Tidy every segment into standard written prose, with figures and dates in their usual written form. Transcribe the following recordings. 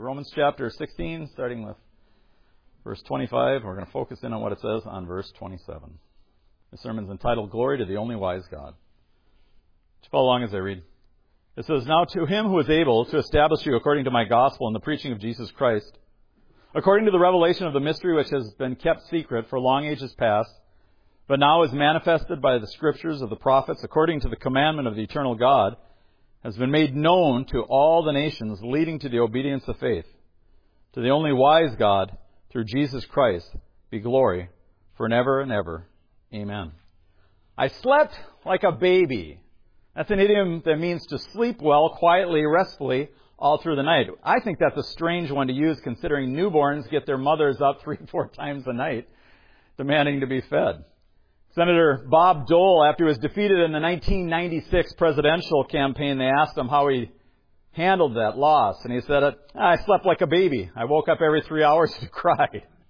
Romans chapter 16, starting with verse 25. We're going to focus in on what it says on verse 27. The sermon's entitled, Glory to the Only Wise God. Just follow along as I read. It says, Now to him who is able to establish you according to my gospel and the preaching of Jesus Christ, according to the revelation of the mystery which has been kept secret for long ages past, but now is manifested by the scriptures of the prophets, according to the commandment of the eternal God, has been made known to all the nations, leading to the obedience of faith. To the only wise God, through Jesus Christ, be glory for never and ever. Amen. I slept like a baby. That's an idiom that means to sleep well, quietly, restfully, all through the night. I think that's a strange one to use, considering newborns get their mothers up 3-4 times a night, demanding to be fed. Senator Bob Dole, after he was defeated in the 1996 presidential campaign, they asked him how he handled that loss. And he said, I slept like a baby. I woke up every 3 hours to cry.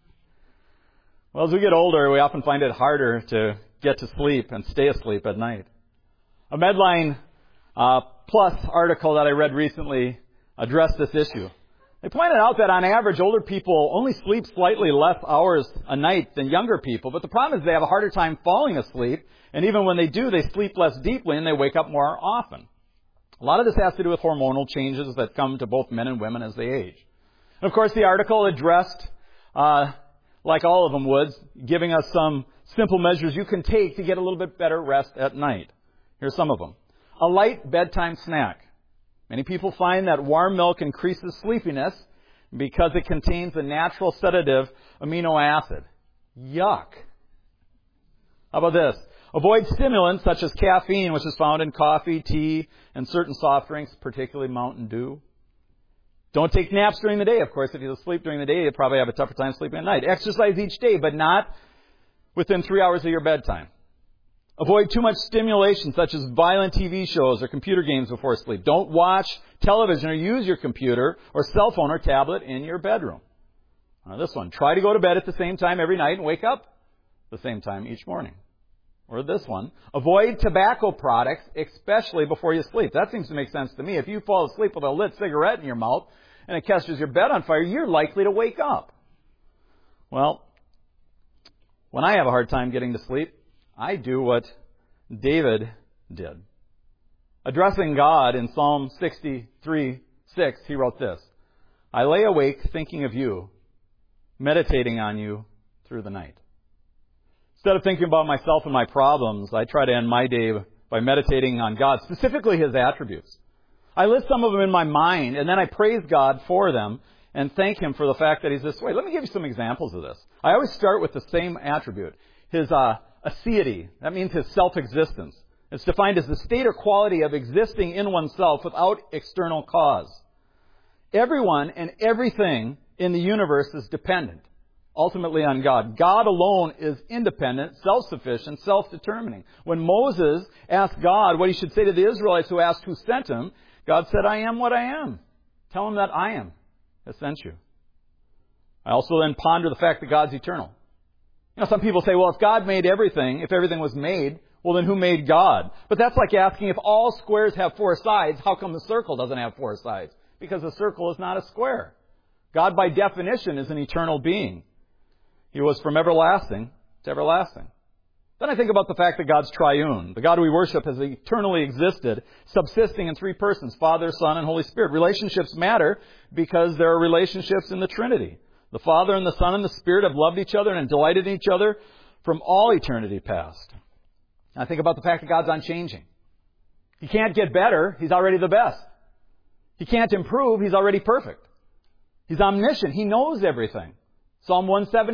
Well, as we get older, we often find it harder to get to sleep and stay asleep at night. A Medline Plus article that I read recently addressed this issue. They pointed out that on average, older people only sleep slightly less hours a night than younger people. But the problem is they have a harder time falling asleep. And even when they do, they sleep less deeply and they wake up more often. A lot of this has to do with hormonal changes that come to both men and women as they age. And of course, the article addressed, like all of them would, giving us some simple measures you can take to get a little bit better rest at night. Here's some of them. A light bedtime snack. Many people find that warm milk increases sleepiness because it contains a natural sedative amino acid. Yuck. How about this? Avoid stimulants such as caffeine, which is found in coffee, tea, and certain soft drinks, particularly Mountain Dew. Don't take naps during the day. Of course, if you sleep during the day, you probably have a tougher time sleeping at night. Exercise each day, but not within 3 hours of your bedtime. Avoid too much stimulation, such as violent TV shows or computer games before sleep. Don't watch television or use your computer or cell phone or tablet in your bedroom. Now this one, try to go to bed at the same time every night and wake up the same time each morning. Or this one, avoid tobacco products, especially before you sleep. That seems to make sense to me. If you fall asleep with a lit cigarette in your mouth and it catches your bed on fire, you're likely to wake up. Well, when I have a hard time getting to sleep, I do what David did. Addressing God in Psalm 63:6, he wrote this, I lay awake thinking of you, meditating on you through the night. Instead of thinking about myself and my problems, I try to end my day by meditating on God, specifically His attributes. I list some of them in my mind, and then I praise God for them and thank Him for the fact that He's this way. Let me give you some examples of this. I always start with the same attribute, His aseity. That means His self-existence. It's defined as the state or quality of existing in oneself without external cause. Everyone and everything in the universe is dependent, ultimately on God. God alone is independent, self-sufficient, self-determining. When Moses asked God what he should say to the Israelites who asked who sent him, God said, I am what I am. Tell him that I am has sent you. I also then ponder the fact that God's eternal. You know, some people say, well, if God made everything, if everything was made, well, then who made God? But that's like asking if all squares have 4 sides, how come the circle doesn't have 4 sides? Because the circle is not a square. God, by definition, is an eternal being. He was from everlasting to everlasting. Then I think about the fact that God's triune. The God we worship has eternally existed, subsisting in 3 persons, Father, Son, and Holy Spirit. Relationships matter because there are relationships in the Trinity. The Father and the Son and the Spirit have loved each other and delighted in each other from all eternity past. And I think about the fact that God's unchanging. He can't get better. He's already the best. He can't improve. He's already perfect. He's omniscient. He knows everything. Psalm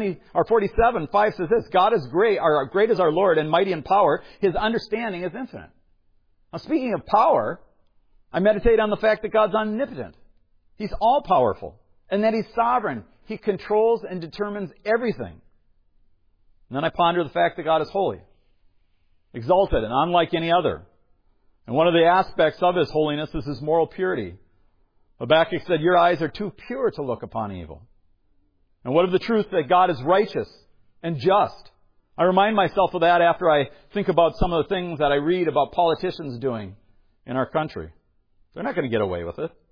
47:5 says this, God is great, great is our Lord and mighty in power. His understanding is infinite. Now speaking of power, I meditate on the fact that God's omnipotent. He's all-powerful and that He's sovereign. He controls and determines everything. And then I ponder the fact that God is holy, exalted, and unlike any other. And one of the aspects of His holiness is His moral purity. Habakkuk said, your eyes are too pure to look upon evil. And what of the truth that God is righteous and just? I remind myself of that after I think about some of the things that I read about politicians doing in our country. They're not going to get away with it.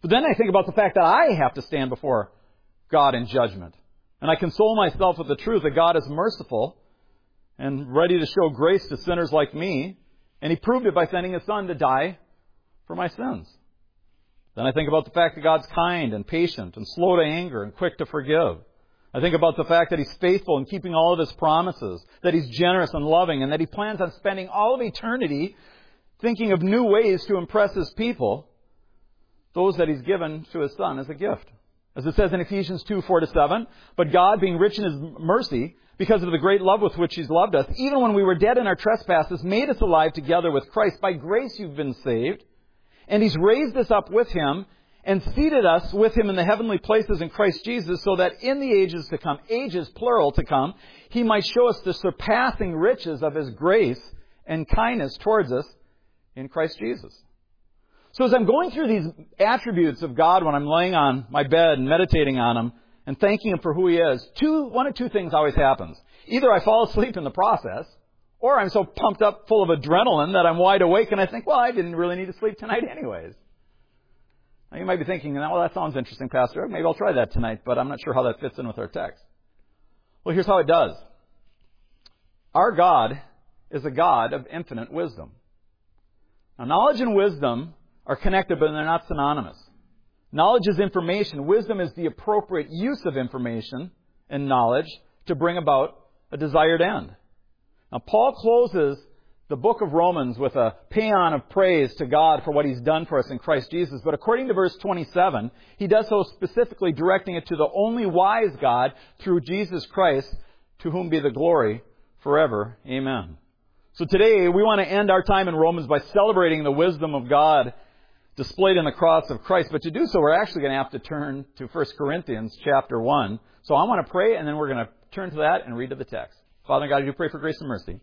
But then I think about the fact that I have to stand before God in judgment. And I console myself with the truth that God is merciful and ready to show grace to sinners like me. And He proved it by sending His Son to die for my sins. Then I think about the fact that God's kind and patient and slow to anger and quick to forgive. I think about the fact that He's faithful in keeping all of His promises, that He's generous and loving, and that He plans on spending all of eternity thinking of new ways to impress His people, those that He's given to His Son as a gift. As it says in Ephesians 2:4-7, but God, being rich in His mercy, because of the great love with which He's loved us, even when we were dead in our trespasses, made us alive together with Christ. By grace you've been saved. And He's raised us up with Him and seated us with Him in the heavenly places in Christ Jesus, so that in the ages to come, ages plural to come, He might show us the surpassing riches of His grace and kindness towards us in Christ Jesus. So as I'm going through these attributes of God when I'm laying on my bed and meditating on Him and thanking Him for who He is, one of two things always happens. Either I fall asleep in the process, or I'm so pumped up full of adrenaline that I'm wide awake and I think, well, I didn't really need to sleep tonight anyways. Now you might be thinking, well, that sounds interesting, Pastor. Maybe I'll try that tonight, but I'm not sure how that fits in with our text. Well, here's how it does. Our God is a God of infinite wisdom. Now, knowledge and wisdom are connected, but they're not synonymous. Knowledge is information. Wisdom is the appropriate use of information and knowledge to bring about a desired end. Now, Paul closes the book of Romans with a paean of praise to God for what He's done for us in Christ Jesus. But according to verse 27, he does so specifically directing it to the only wise God through Jesus Christ, to whom be the glory forever. Amen. So today we want to end our time in Romans by celebrating the wisdom of God displayed in the cross of Christ. But to do so, we're actually going to have to turn to 1 Corinthians chapter 1. So I want to pray, and then we're going to turn to that and read to the text. Father God, I do pray for grace and mercy.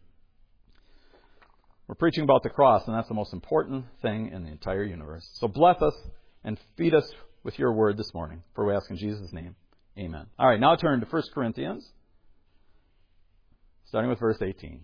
We're preaching about the cross, and that's the most important thing in the entire universe. So bless us and feed us with your word this morning. For we ask in Jesus' name. Amen. All right, now turn to 1 Corinthians, starting with verse 18.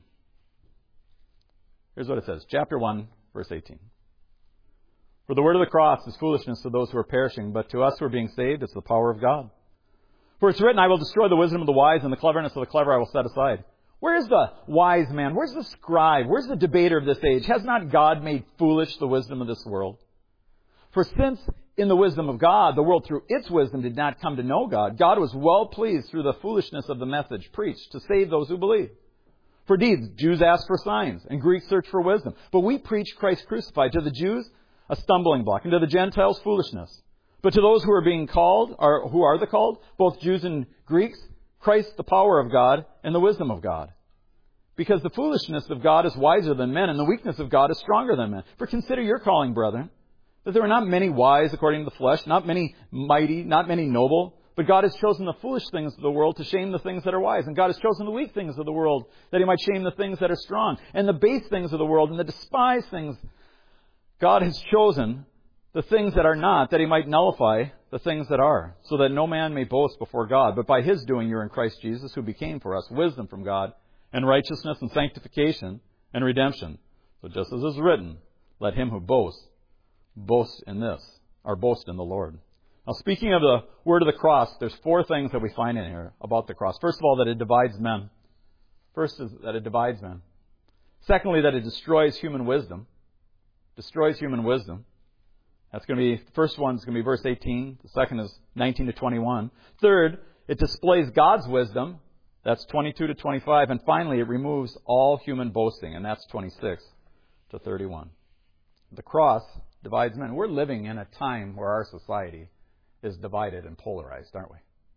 Here's what it says. Chapter 1, verse 18. For the word of the cross is foolishness to those who are perishing, but to us who are being saved, it's the power of God. For it's written, I will destroy the wisdom of the wise, and the cleverness of the clever I will set aside. Where is the wise man? Where's the scribe? Where's the debater of this age? Has not God made foolish the wisdom of this world? For since in the wisdom of God, the world through its wisdom did not come to know God, God was well pleased through the foolishness of the message preached to save those who believe. For indeed, Jews ask for signs, and Greeks search for wisdom. But we preach Christ crucified, to the Jews a stumbling block, and to the Gentiles foolishness. But to those who are being called, or who are the called, both Jews and Greeks, Christ the power of God and the wisdom of God. Because the foolishness of God is wiser than men, and the weakness of God is stronger than men. For consider your calling, brethren, that there are not many wise according to the flesh, not many mighty, not many noble, but God has chosen the foolish things of the world to shame the things that are wise. And God has chosen the weak things of the world that He might shame the things that are strong. And the base things of the world and the despised things God has chosen the things that are not, that He might nullify the things that are, so that no man may boast before God. But by His doing you're in Christ Jesus, who became for us wisdom from God, and righteousness and sanctification and redemption. So just as is written, let him who boasts, boast in this, or boast in the Lord. Now, speaking of the word of the cross, there's 4 things that we find in here about the cross. First of all, that it divides men. First is that it divides men. Secondly, that it destroys human wisdom. Destroys human wisdom. That's going to be, the first one is going to be verse 18. The second is 19 to 21. Third, it displays God's wisdom. That's 22 to 25. And finally, it removes all human boasting. And that's 26 to 31. The cross divides men. We're living in a time where our society is divided and polarized, aren't we?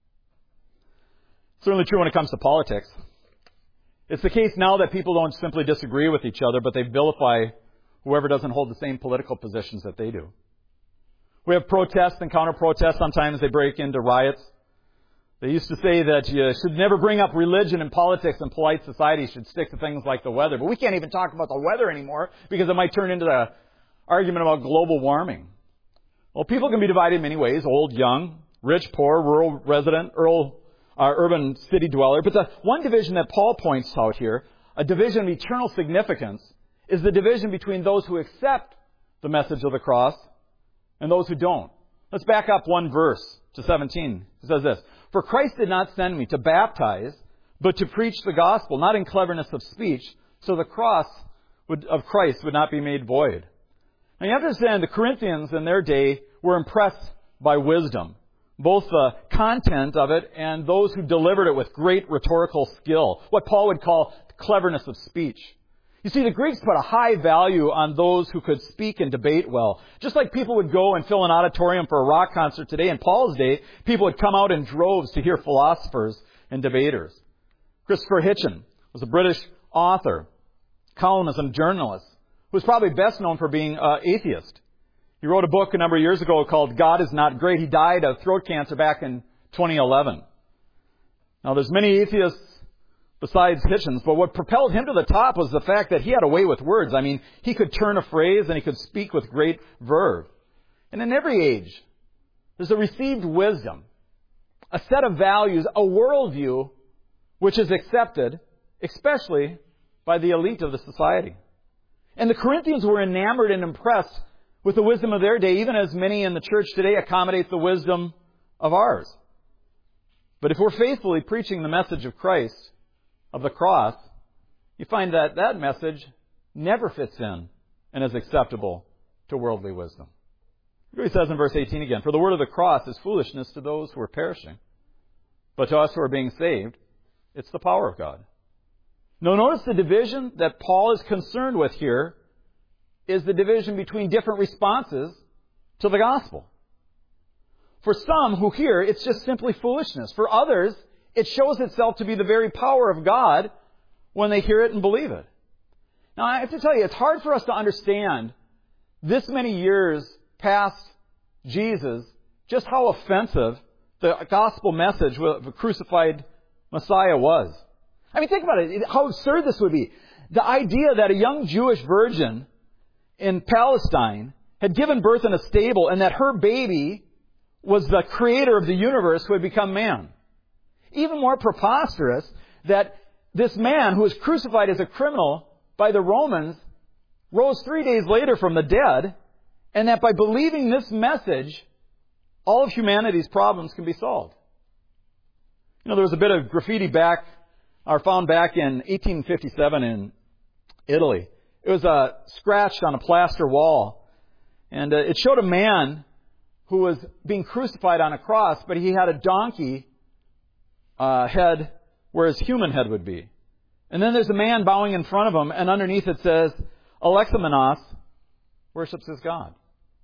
Certainly true when it comes to politics. It's the case now that people don't simply disagree with each other, but they vilify whoever doesn't hold the same political positions that they do. We have protests and counter-protests. Sometimes they break into riots. They used to say that you should never bring up religion in politics, and polite society should stick to things like the weather. But we can't even talk about the weather anymore because it might turn into the argument about global warming. Well, people can be divided in many ways, old, young, rich, poor, rural resident, urban city dweller. But the one division that Paul points out here, a division of eternal significance, is the division between those who accept the message of the cross and those who don't. Let's back up one verse to 17. It says this, "For Christ did not send me to baptize, but to preach the gospel, not in cleverness of speech, so the cross of Christ would not be made void." Now you have to understand, the Corinthians in their day were impressed by wisdom, both the content of it and those who delivered it with great rhetorical skill, what Paul would call cleverness of speech. You see, the Greeks put a high value on those who could speak and debate well. Just like people would go and fill an auditorium for a rock concert today, in Paul's day, people would come out in droves to hear philosophers and debaters. Christopher Hitchens was a British author, columnist and journalist, who was probably best known for being an atheist. He wrote a book a number of years ago called God is Not Great. He died of throat cancer back in 2011. Now, there's many atheists besides Hitchens, but what propelled him to the top was the fact that he had a way with words. I mean, he could turn a phrase and he could speak with great verve. And in every age, there's a received wisdom, a set of values, a worldview which is accepted, especially by the elite of the society. And the Corinthians were enamored and impressed with the wisdom of their day, even as many in the church today accommodate the wisdom of ours. But if we're faithfully preaching the message of Christ, of the cross, you find that that message never fits in and is acceptable to worldly wisdom. He says in verse 18 again, "For the word of the cross is foolishness to those who are perishing, but to us who are being saved, it's the power of God." Now notice the division that Paul is concerned with here is the division between different responses to the gospel. For some who hear, it's just simply foolishness. For others, it shows itself to be the very power of God when they hear it and believe it. Now, I have to tell you, it's hard for us to understand this many years past Jesus, just how offensive the gospel message of a crucified Messiah was. I mean, think about it, how absurd this would be. The idea that a young Jewish virgin in Palestine had given birth in a stable and that her baby was the creator of the universe who had become man. Even more preposterous, that this man who was crucified as a criminal by the Romans rose 3 days later from the dead, and that by believing this message, all of humanity's problems can be solved. You know, there was a bit of graffiti found back in 1857 in Italy. It was scratched on a plaster wall, and it showed a man who was being crucified on a cross, but he had a donkey head where his human head would be. And then there's a man bowing in front of him, and underneath it says, "Alexamenos worships his God."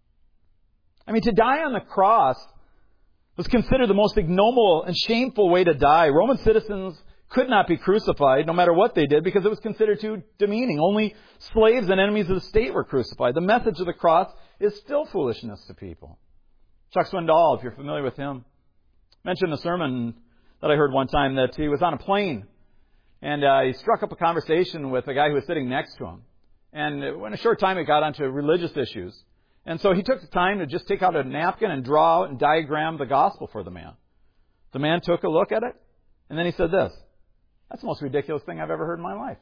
I mean, to die on the cross was considered the most ignoble and shameful way to die. Roman citizens could not be crucified, no matter what they did, because it was considered too demeaning. Only slaves and enemies of the state were crucified. The message of the cross is still foolishness to people. Chuck Swindoll, if you're familiar with him, mentioned a sermon that I heard one time that he was on a plane, and he struck up a conversation with a guy who was sitting next to him. And in a short time, it got onto religious issues. And so he took the time to just take out a napkin and draw out and diagram the gospel for the man. The man took a look at it, and then he said this, "That's the most ridiculous thing I've ever heard in my life."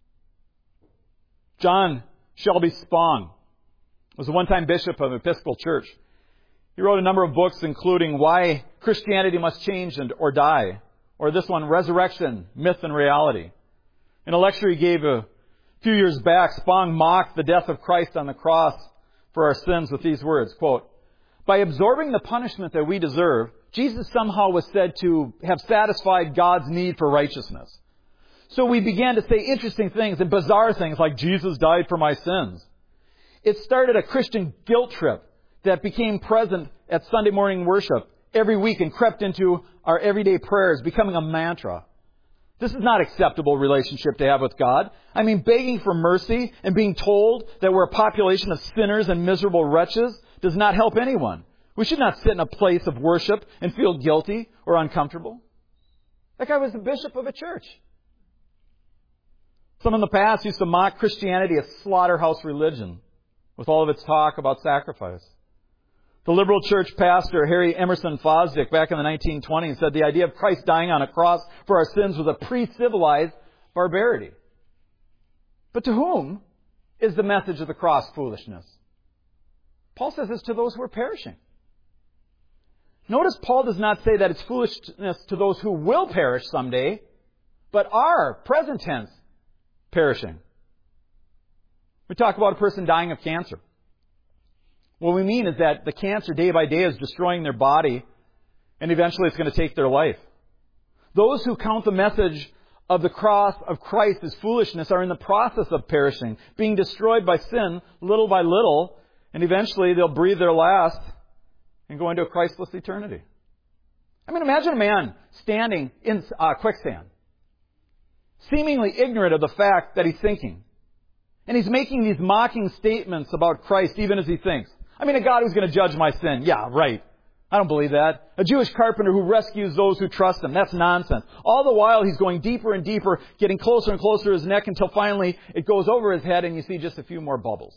John Shelby Spong was a one-time bishop of Episcopal Church. He wrote a number of books, including Why Christianity Must Change or Die, or this one, Resurrection, Myth and Reality. In a lecture he gave a few years back, Spong mocked the death of Christ on the cross for our sins with these words, quote, "By absorbing the punishment that we deserve, Jesus somehow was said to have satisfied God's need for righteousness. So we began to say interesting things and bizarre things like Jesus died for my sins. It started a Christian guilt trip that became present at Sunday morning worship every week and crept into our everyday prayers, becoming a mantra. This is not acceptable relationship to have with God. I mean, begging for mercy and being told that we're a population of sinners and miserable wretches does not help anyone. We should not sit in a place of worship and feel guilty or uncomfortable." That guy was the bishop of a church. Some in the past used to mock Christianity as slaughterhouse religion, with all of its talk about sacrifice. The liberal church pastor Harry Emerson Fosdick back in the 1920s said the idea of Christ dying on a cross for our sins was a pre-civilized barbarity. But to whom is the message of the cross foolishness? Paul says it's to those who are perishing. Notice Paul does not say that it's foolishness to those who will perish someday, but are, present tense, perishing. We talk about a person dying of cancer. What we mean is that the cancer day by day is destroying their body, and eventually it's going to take their life. Those who count the message of the cross of Christ as foolishness are in the process of perishing, being destroyed by sin little by little, and eventually they'll breathe their last and go into a Christless eternity. I mean, imagine a man standing in quicksand, seemingly ignorant of the fact that he's sinking. And he's making these mocking statements about Christ even as he thinks. I mean, a God who's going to judge my sin. Yeah, right. I don't believe that. A Jewish carpenter who rescues those who trust him. That's nonsense. All the while he's going deeper and deeper, getting closer and closer to his neck until finally it goes over his head and you see just a few more bubbles.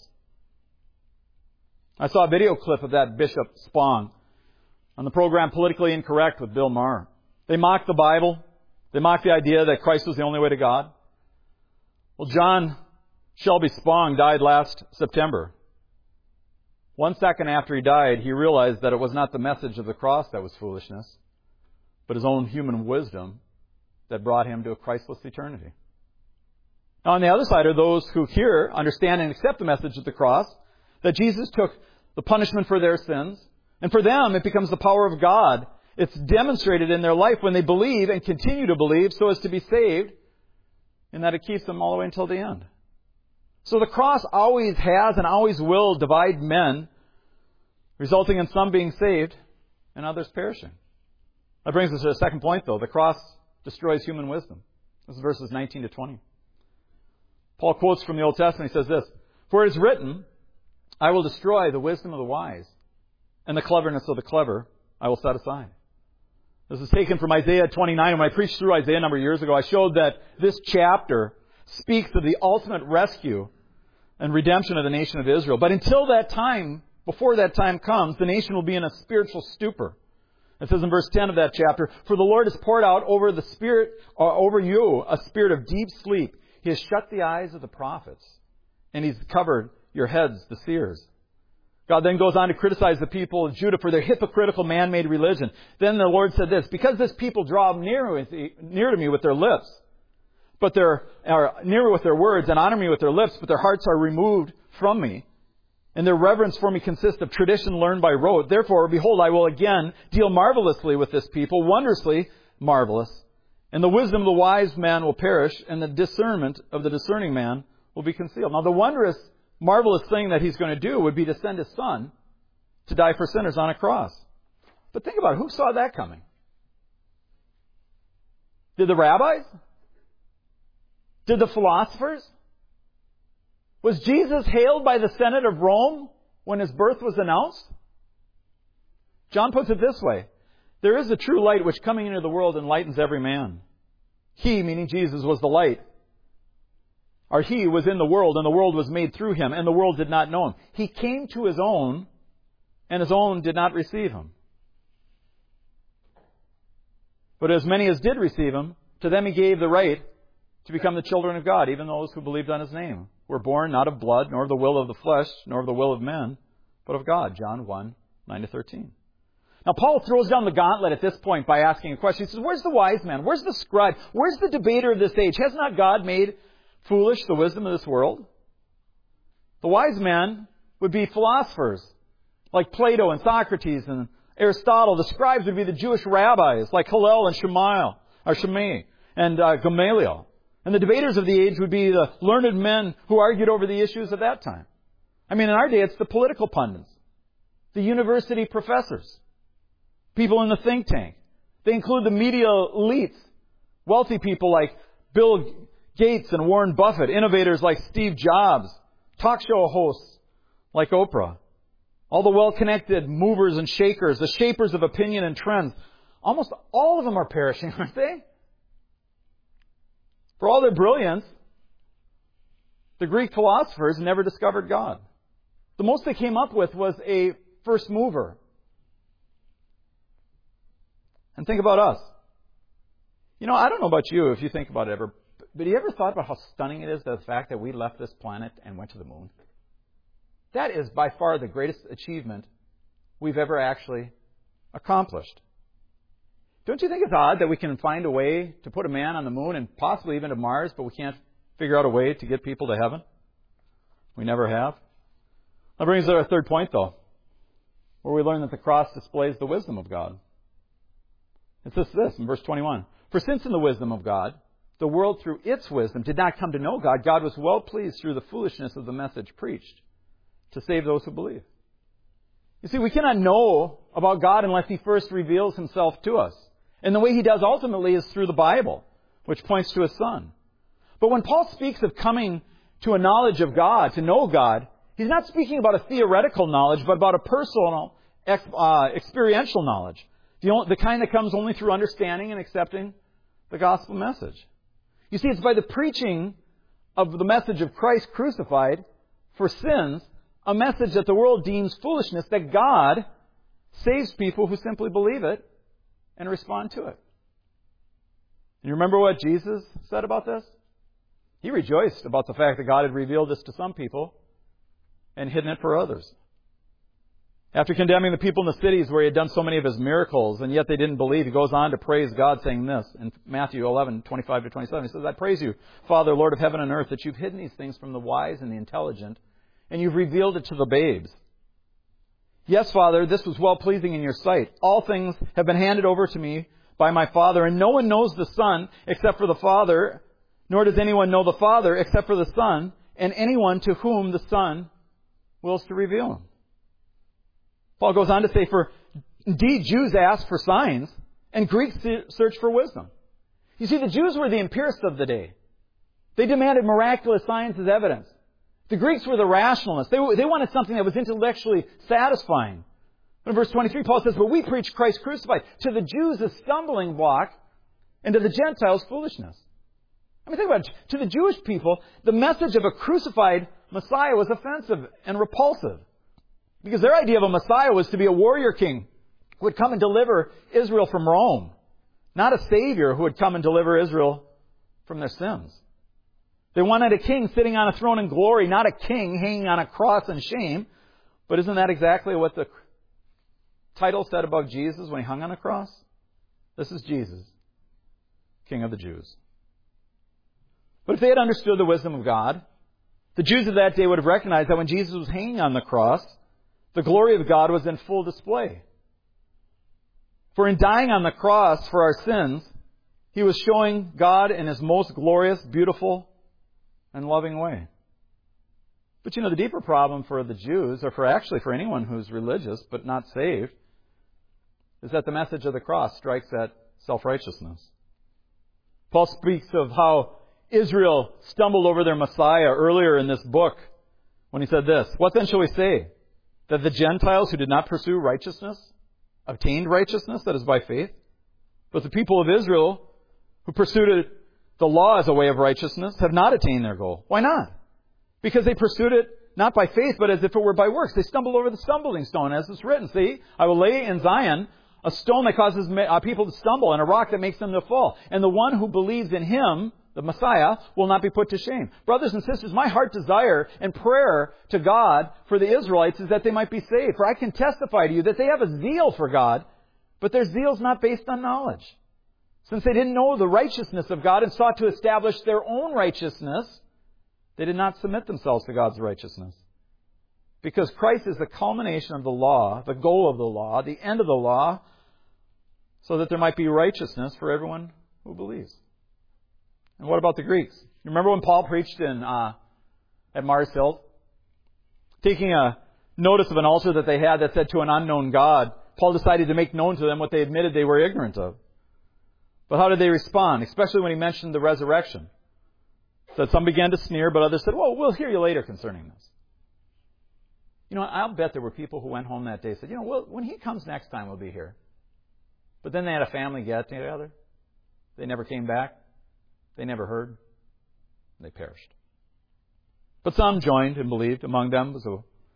I saw a video clip of that Bishop Spong on the program Politically Incorrect with Bill Maher. They mocked the Bible. They mocked the idea that Christ was the only way to God. Well, John Shelby Spong died last September. 1 second after he died, he realized that it was not the message of the cross that was foolishness, but his own human wisdom that brought him to a Christless eternity. Now, on the other side are those who hear, understand, and accept the message of the cross, that Jesus took the punishment for their sins, and for them it becomes the power of God. It's demonstrated in their life when they believe and continue to believe so as to be saved, and that it keeps them all the way until the end. So the cross always has and always will divide men, resulting in some being saved and others perishing. That brings us to the second point, though. The cross destroys human wisdom. This is verses 19 to 20. Paul quotes from the Old Testament. He says this, "For it is written, I will destroy the wisdom of the wise, and the cleverness of the clever I will set aside." This is taken from Isaiah 29. When I preached through Isaiah a number of years ago, I showed that this chapter speaks of the ultimate rescue and redemption of the nation of Israel. But until that time, before that time comes, the nation will be in a spiritual stupor. It says in verse 10 of that chapter, "For the Lord has poured out over you a spirit of deep sleep. He has shut the eyes of the prophets, and He's covered your heads, the seers." God then goes on to criticize the people of Judah for their hypocritical man-made religion. Then the Lord said this, "Because this people draw near to me with their lips, but they're near with their words and honor me with their lips, but their hearts are removed from me, and their reverence for me consists of tradition learned by rote. Therefore, behold, I will again deal marvelously with this people, wondrously marvelous. And the wisdom of the wise man will perish, and the discernment of the discerning man will be concealed." Now, the wondrous, marvelous thing that He's going to do would be to send His Son to die for sinners on a cross. But think about it. Who saw that coming? Did the rabbis? Did the philosophers? Was Jesus hailed by the Senate of Rome when His birth was announced? John puts it this way, "There is a true light which coming into the world enlightens every man. He," meaning Jesus, "was the light. Or He was in the world, and the world was made through Him, and the world did not know Him. He came to His own, and His own did not receive Him. But as many as did receive Him, to them He gave the right to become the children of God, even those who believed on His name, were born not of blood, nor of the will of the flesh, nor of the will of men, but of God." John 1, 9-13. Now, Paul throws down the gauntlet at this point by asking a question. He says, where's the wise man? Where's the scribe? Where's the debater of this age? Has not God made foolish the wisdom of this world? The wise men would be philosophers like Plato and Socrates and Aristotle. The scribes would be the Jewish rabbis like Hillel and Shammai and Gamaliel. And the debaters of the age would be the learned men who argued over the issues of that time. I mean, in our day, it's the political pundits, the university professors, people in the think tank. They include the media elites, wealthy people like Bill Gates and Warren Buffett, innovators like Steve Jobs, talk show hosts like Oprah, all the well-connected movers and shakers, the shapers of opinion and trends. Almost all of them are perishing, aren't they? For all their brilliance, the Greek philosophers never discovered God. The most they came up with was a first mover. And think about us. You know, I don't know about you if you think about it ever, but have you ever thought about how stunning it is, the fact that we left this planet and went to the moon? That is by far the greatest achievement we've ever actually accomplished. Don't you think it's odd that we can find a way to put a man on the moon and possibly even to Mars, but we can't figure out a way to get people to heaven? We never have. That brings us to our third point, though, where we learn that the cross displays the wisdom of God. It says this in verse 21. For since in the wisdom of God, the world through its wisdom did not come to know God, God was well pleased through the foolishness of the message preached to save those who believe. You see, we cannot know about God unless He first reveals Himself to us. And the way He does ultimately is through the Bible, which points to His Son. But when Paul speaks of coming to a knowledge of God, to know God, he's not speaking about a theoretical knowledge, but about a personal, experiential knowledge. The kind that comes only through understanding and accepting the gospel message. You see, it's by the preaching of the message of Christ crucified for sins, a message that the world deems foolishness, that God saves people who simply believe it and respond to it. And you remember what Jesus said about this? He rejoiced about the fact that God had revealed this to some people and hidden it for others. After condemning the people in the cities where He had done so many of His miracles, and yet they didn't believe, He goes on to praise God, saying this in Matthew 11:25-27. He says, I praise You, Father, Lord of heaven and earth, that You've hidden these things from the wise and the intelligent, and You've revealed it to the babes. Yes, Father, this was well-pleasing in Your sight. All things have been handed over to Me by My Father, and no one knows the Son except for the Father, nor does anyone know the Father except for the Son, and anyone to whom the Son wills to reveal Him. Paul goes on to say, for indeed Jews ask for signs, and Greeks search for wisdom. You see, the Jews were the empiricists of the day. They demanded miraculous signs as evidence. The Greeks were the rationalists. They wanted something that was intellectually satisfying. But in verse 23, Paul says, but we preach Christ crucified. To the Jews, a stumbling block, and to the Gentiles, foolishness. I mean, think about it. To the Jewish people, the message of a crucified Messiah was offensive and repulsive. Because their idea of a Messiah was to be a warrior king who would come and deliver Israel from Rome. Not a Savior who would come and deliver Israel from their sins. They wanted a king sitting on a throne in glory, not a king hanging on a cross in shame. But isn't that exactly what the title said about Jesus when He hung on a cross? This is Jesus, King of the Jews. But if they had understood the wisdom of God, the Jews of that day would have recognized that when Jesus was hanging on the cross, the glory of God was in full display. For in dying on the cross for our sins, He was showing God in His most glorious, beautiful, and loving way. But the deeper problem for the Jews, or for anyone who's religious but not saved, is that the message of the cross strikes at self-righteousness. Paul speaks of how Israel stumbled over their Messiah earlier in this book when he said this, what then shall we say? That the Gentiles who did not pursue righteousness obtained righteousness, that is by faith. But the people of Israel who pursued the law as a way of righteousness have not attained their goal. Why not? Because they pursued it not by faith, but as if it were by works. They stumbled over the stumbling stone, as it's written. See, I will lay in Zion a stone that causes people to stumble and a rock that makes them to fall. And the one who believes in Him, the Messiah, will not be put to shame. Brothers and sisters, my heart desire and prayer to God for the Israelites is that they might be saved. For I can testify to you that they have a zeal for God, but their zeal is not based on knowledge. Since they didn't know the righteousness of God and sought to establish their own righteousness, they did not submit themselves to God's righteousness. Because Christ is the culmination of the law, the goal of the law, the end of the law, so that there might be righteousness for everyone who believes. And what about the Greeks? You remember when Paul preached at Mars Hill? Taking a notice of an altar that they had that said to an unknown God, Paul decided to make known to them what they admitted they were ignorant of. But how did they respond? Especially when he mentioned the resurrection. That some began to sneer, but others said, well, we'll hear you later concerning this. I'll bet there were people who went home that day and said, when He comes next time, we'll be here. But then they had a family get-together. They never came back. They never heard. They perished. But some joined and believed. Among them was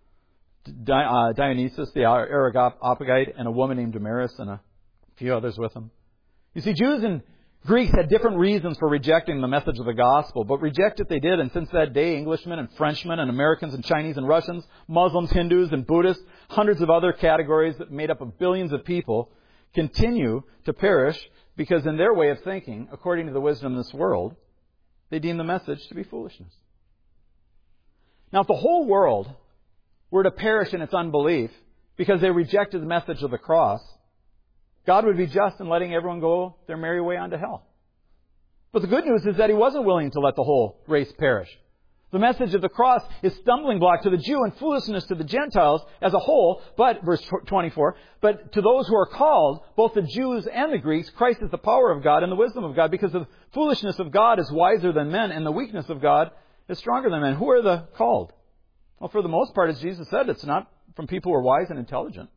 Dionysius the Areopagite and a woman named Damaris and a few others with him. You see, Jews and Greeks had different reasons for rejecting the message of the gospel, but reject it they did. And since that day, Englishmen and Frenchmen and Americans and Chinese and Russians, Muslims, Hindus and Buddhists, hundreds of other categories that made up of billions of people, continue to perish because in their way of thinking, according to the wisdom of this world, they deem the message to be foolishness. Now, if the whole world were to perish in its unbelief because they rejected the message of the cross, God would be just in letting everyone go their merry way onto hell. But the good news is that He wasn't willing to let the whole race perish. The message of the cross is stumbling block to the Jew and foolishness to the Gentiles as a whole, but, verse 24, but to those who are called, both the Jews and the Greeks, Christ is the power of God and the wisdom of God, because the foolishness of God is wiser than men, and the weakness of God is stronger than men. Who are the called? Well, for the most part, as Jesus said, it's not from people who are wise and intelligent.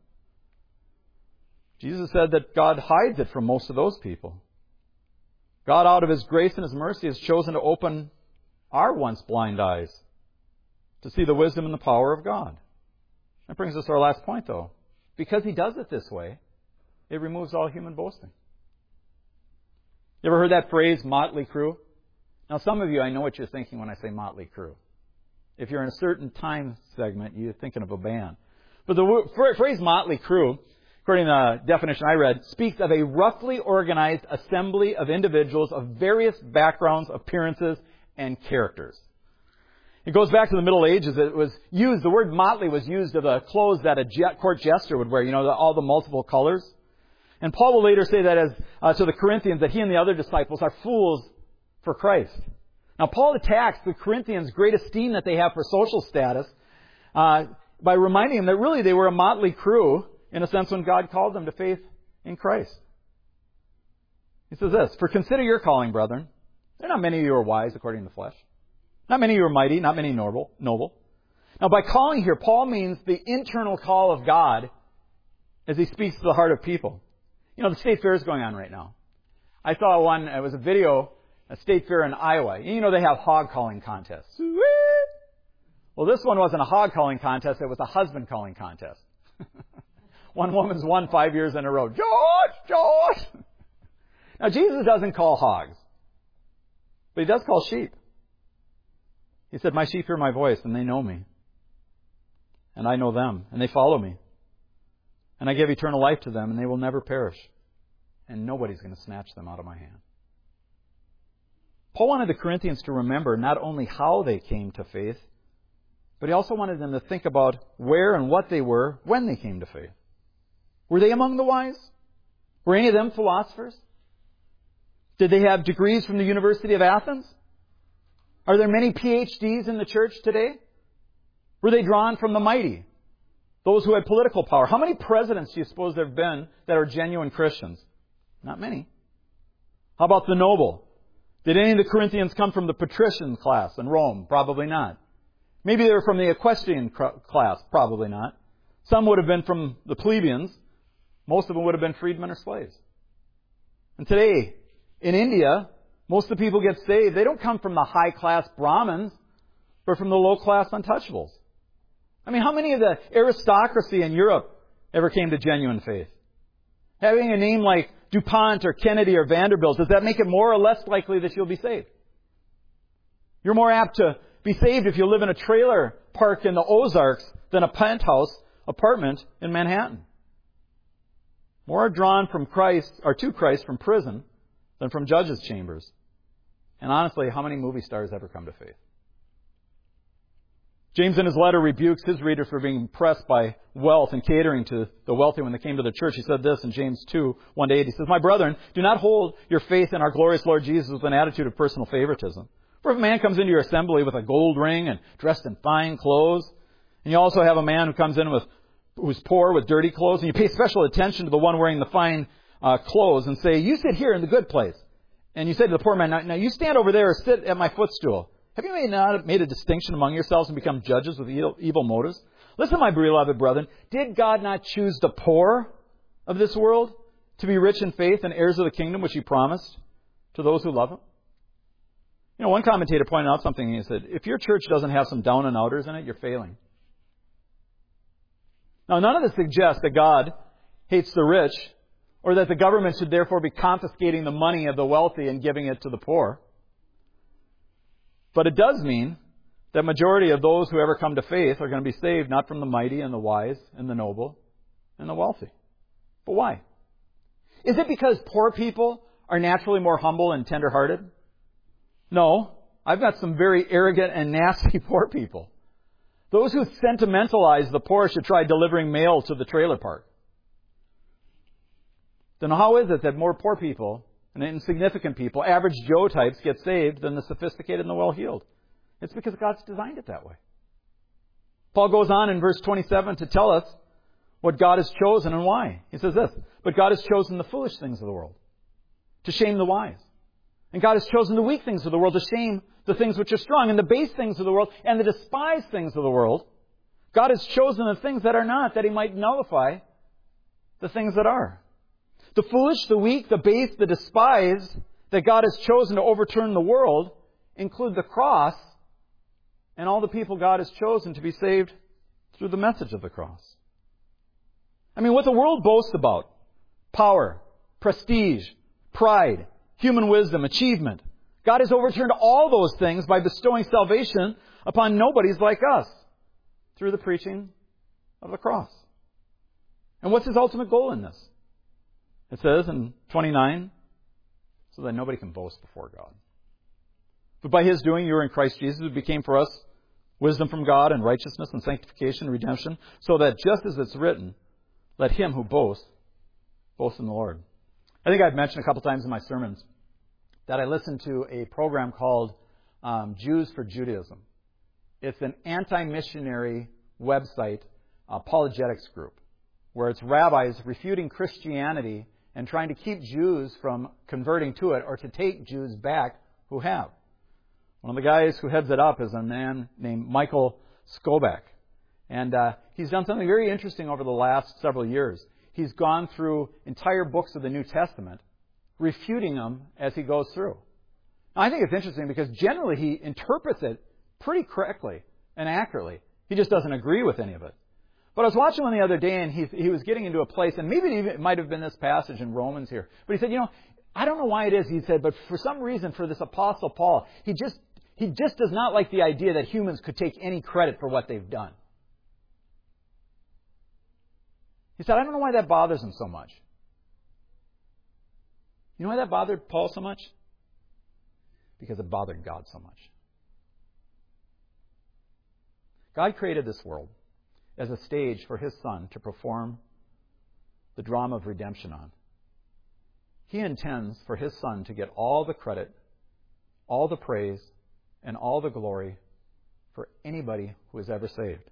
Jesus said that God hides it from most of those people. God, out of His grace and His mercy, has chosen to open our once blind eyes to see the wisdom and the power of God. That brings us to our last point, though. Because He does it this way, it removes all human boasting. You ever heard that phrase, motley crew? Now, some of you, I know what you're thinking when I say motley crew. If you're in a certain time segment, you're thinking of a band. But the phrase motley crew, according to the definition I read, speaks of a roughly organized assembly of individuals of various backgrounds, appearances, and characters. It goes back to the Middle Ages. It was used, the word motley was used of the clothes that a court jester would wear, all the multiple colors. And Paul will later say that as to the Corinthians, that he and the other disciples are fools for Christ. Now, Paul attacks the Corinthians' great esteem that they have for social status by reminding them that really they were a motley crew, in a sense, when God called them to faith in Christ. He says this, "For consider your calling, brethren. There are not many of you who are wise according to the flesh. Not many of you are mighty, not many noble. Now, by calling here, Paul means the internal call of God as He speaks to the heart of people. The state fair is going on right now. I saw one, it was a video, a state fair in Iowa. They have hog calling contests. Well, this one wasn't a hog calling contest, it was a husband calling contest. One woman's won 5 years in a row. George! Now, Jesus doesn't call hogs, but He does call sheep. He said, "My sheep hear my voice, and they know me. And I know them, and they follow me. And I give eternal life to them, and they will never perish. And nobody's going to snatch them out of my hand." Paul wanted the Corinthians to remember not only how they came to faith, but he also wanted them to think about where and what they were when they came to faith. Were they among the wise? Were any of them philosophers? Did they have degrees from the University of Athens? Are there many PhDs in the church today? Were they drawn from the mighty? Those who had political power? How many presidents do you suppose there have been that are genuine Christians? Not many. How about the noble? Did any of the Corinthians come from the patrician class in Rome? Probably not. Maybe they were from the equestrian class? Probably not. Some would have been from the plebeians. Most of them would have been freedmen or slaves. And today, in India, most of the people get saved. They don't come from the high-class Brahmins, but from the low-class untouchables. How many of the aristocracy in Europe ever came to genuine faith? Having a name like DuPont or Kennedy or Vanderbilt, does that make it more or less likely that you'll be saved? You're more apt to be saved if you live in a trailer park in the Ozarks than a penthouse apartment in Manhattan. More are drawn from Christ, or to Christ from prison than from judges' chambers. And honestly, how many movie stars ever come to faith? James in his letter rebukes his readers for being impressed by wealth and catering to the wealthy when they came to the church. He said this in James 2, 1-8. He says, "My brethren, do not hold your faith in our glorious Lord Jesus with an attitude of personal favoritism. For if a man comes into your assembly with a gold ring and dressed in fine clothes, and you also have a man who comes in who's poor with dirty clothes, and you pay special attention to the one wearing the fine clothes and say, 'You sit here in the good place.' And you say to the poor man, 'Now you stand over there or sit at my footstool.' Have you not made a distinction among yourselves and become judges with evil motives? Listen, my beloved brethren, did God not choose the poor of this world to be rich in faith and heirs of the kingdom which He promised to those who love Him?" One commentator pointed out something. He said, if your church doesn't have some down and outers in it, you're failing. Now, none of this suggests that God hates the rich or that the government should therefore be confiscating the money of the wealthy and giving it to the poor. But it does mean that majority of those who ever come to faith are going to be saved not from the mighty and the wise and the noble and the wealthy. But why? Is it because poor people are naturally more humble and tender-hearted? No. I've got some very arrogant and nasty poor people. Those who sentimentalize the poor should try delivering mail to the trailer park. Then how is it that more poor people and insignificant people, average Joe types, get saved than the sophisticated and the well-heeled? It's because God's designed it that way. Paul goes on in verse 27 to tell us what God has chosen and why. He says this, "But God has chosen the foolish things of the world to shame the wise. And God has chosen the weak things of the world to shame the things which are strong, and the base things of the world, and the despised things of the world. God has chosen the things that are not, that He might nullify the things that are." The foolish, the weak, the base, the despised that God has chosen to overturn the world include the cross and all the people God has chosen to be saved through the message of the cross. I mean, what the world boasts about, power, prestige, pride, human wisdom, achievement, God has overturned all those things by bestowing salvation upon nobodies like us through the preaching of the cross. And what's His ultimate goal in this? It says in 29, so that nobody can boast before God. "But by His doing, you are in Christ Jesus, who became for us wisdom from God and righteousness and sanctification and redemption, so that just as it's written, let him who boasts, boast in the Lord." I think I've mentioned a couple times in my sermons that I listen to a program called Jews for Judaism. It's an anti-missionary website apologetics group where it's rabbis refuting Christianity and trying to keep Jews from converting to it or to take Jews back who have. One of the guys who heads it up is a man named Michael Skobach. And he's done something very interesting over the last several years. He's gone through entire books of the New Testament, refuting them as he goes through. Now, I think it's interesting because generally he interprets it pretty correctly and accurately. He just doesn't agree with any of it. But I was watching one the other day, and he was getting into a place, and maybe it might have been this passage in Romans here. But he said, I don't know why it is, he said, but for some reason for this Apostle Paul, he just does not like the idea that humans could take any credit for what they've done. He said, I don't know why that bothers him so much. You know why that bothered Paul so much? Because it bothered God so much. God created this world as a stage for His Son to perform the drama of redemption on. He intends for His Son to get all the credit, all the praise, and all the glory for anybody who is ever saved.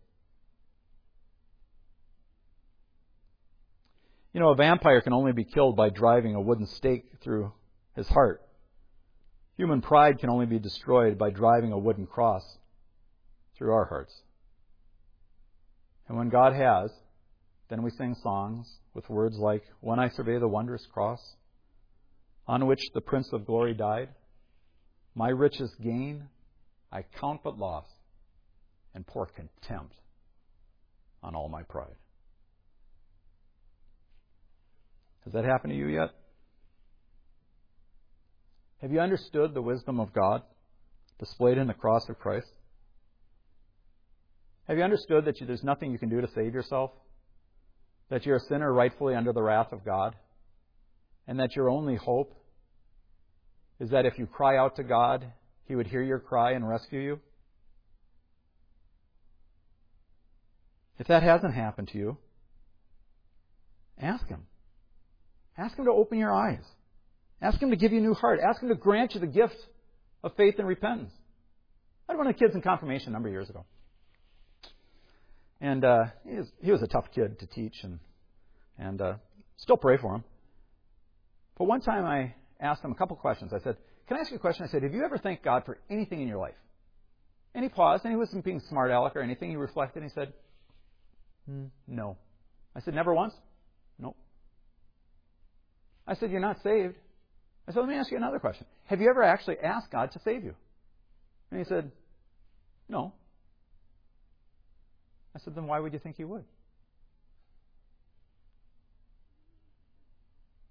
A vampire can only be killed by driving a wooden stake through his heart. Human pride can only be destroyed by driving a wooden cross through our hearts. And when God has, then we sing songs with words like, "When I survey the wondrous cross, on which the Prince of Glory died, my richest gain I count but loss, and pour contempt on all my pride." Has that happened to you yet? Have you understood the wisdom of God displayed in the cross of Christ? Have you understood that there's nothing you can do to save yourself? That you're a sinner rightfully under the wrath of God? And that your only hope is that if you cry out to God, He would hear your cry and rescue you? If that hasn't happened to you, ask Him. Ask Him to open your eyes. Ask Him to give you a new heart. Ask Him to grant you the gift of faith and repentance. I had one of the kids in confirmation a number of years ago. And he was a tough kid to teach and still pray for him. But one time I asked him a couple questions. I said, "Can I ask you a question?" I said, "Have you ever thanked God for anything in your life?" And he paused, and he wasn't being smart aleck or anything. He reflected, and he said, "No." I said, "Never once?" "Nope." I said, "You're not saved." I said, "Let me ask you another question. Have you ever actually asked God to save you?" And he said, "No." I said, "Then why would you think He would?"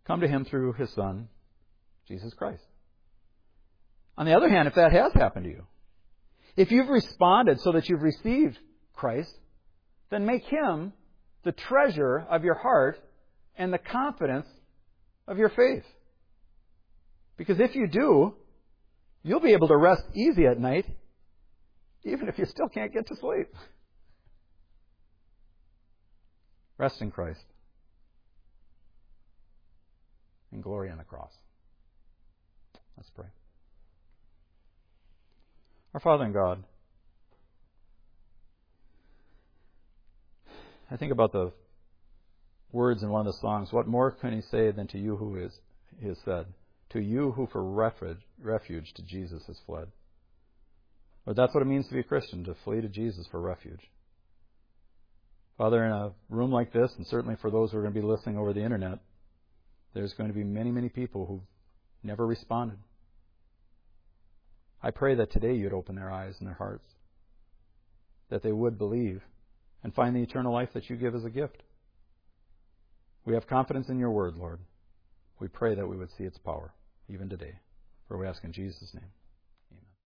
come to Him through His Son, Jesus Christ. On the other hand, if that has happened to you, if you've responded so that you've received Christ, then make Him the treasure of your heart and the confidence of your faith. Because if you do, you'll be able to rest easy at night, even if you still can't get to sleep. Rest in Christ. And glory on the cross. Let's pray. Our Father in God, I think about the words in one of the songs, what more can He say than to you who He has said, to you who for refuge to Jesus has fled. But that's what it means to be a Christian, to flee to Jesus for refuge. Father, in a room like this, and certainly for those who are going to be listening over the internet, there's going to be many, many people who've never responded. I pray that today you'd open their eyes and their hearts, that they would believe and find the eternal life that you give as a gift. We have confidence in your word, Lord. We pray that we would see its power, even today. For we ask in Jesus' name.